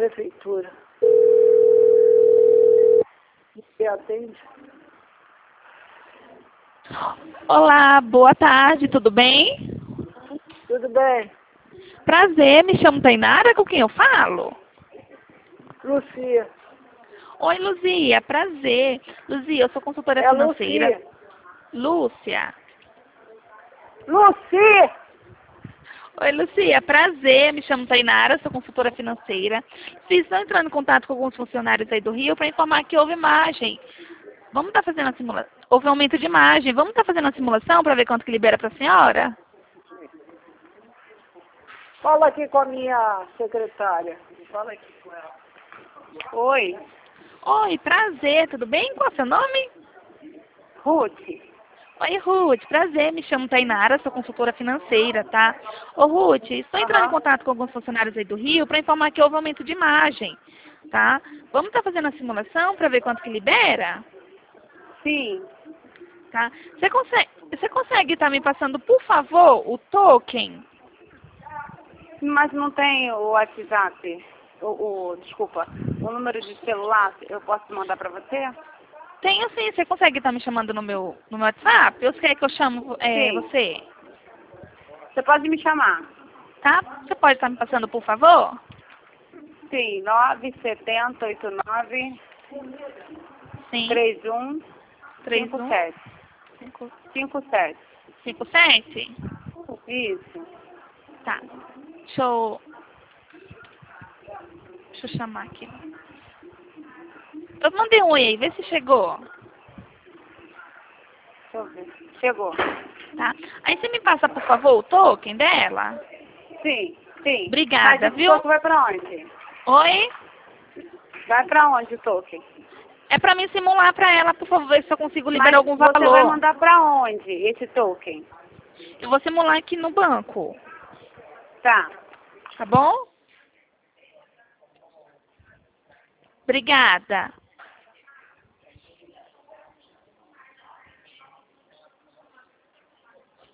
prefeitura. Você atende? Olá, boa tarde, tudo bem? Tudo bem? Prazer, me chamo Tainara, com quem eu falo? Lucia. Oi, Luzia, prazer. Luzia, eu sou consultora É financeira. Lucia. Lúcia. Lucia! Oi, Lucia, prazer, me chamo Tainara, sou consultora financeira. Estou entrando em contato com alguns funcionários aí do Rio para informar que houve imagem. Vamos estar fazendo a simulação. Houve um aumento de imagem. Vamos estar fazendo a simulação para ver quanto que libera para a senhora? Fala aqui com a minha secretária. Fala aqui com ela. Oi, Oi, prazer, tudo bem? Qual é o seu nome? Ruth. Oi, Ruth, prazer, me chamo Tainara, sou consultora financeira, tá? Ô, Ruth, estou entrando em contato com alguns funcionários aí do Rio para informar que houve aumento de imagem, tá? Vamos estar fazendo a simulação para ver quanto que libera? Sim. Tá? Você consegue estar me passando, por favor, o token? Mas não tem o WhatsApp, desculpa, o número de celular, eu posso mandar para você? Tenho sim, você consegue estar me chamando no meu WhatsApp? Ou você quer que eu chamo Sim. você? Você pode me chamar. Tá? Você pode estar me passando, por favor? Sim, 97089 Sim. 3157. 57. 57? Isso. Tá. Deixa eu chamar aqui. Eu mandei um oi aí, vê se chegou. Deixa eu ver. Chegou. Tá? Aí você me passa, por favor, o token dela? Sim, sim. Obrigada, Mas esse viu? token vai pra onde? Oi? Vai pra onde o token? É pra mim simular pra ela, por favor, ver se eu consigo liberar Mas algum você vai valor. mandar pra onde esse token? Eu vou simular aqui no banco, Tá. tá bom? Obrigada.